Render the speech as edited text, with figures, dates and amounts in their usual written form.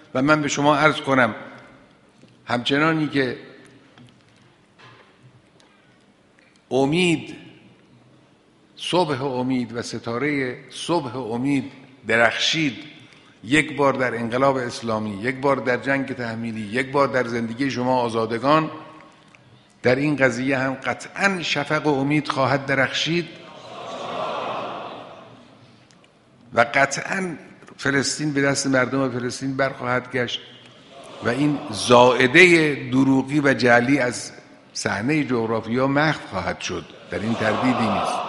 و من به شما عرض کنم همچنانی که امید، صبح امید و ستاره صبح امید درخشید، یک بار در انقلاب اسلامی، یک بار در جنگ تحمیلی، یک بار در زندگی شما آزادگان، در این قضیه هم قطعاً شفق و امید خواهد درخشید و قطعاً فلسطین به دست مردم فلسطین برخواهد گشت و این زائده دروغی و جعلی از صحنه جغرافیا محو خواهد شد. در این تردیدی نیست.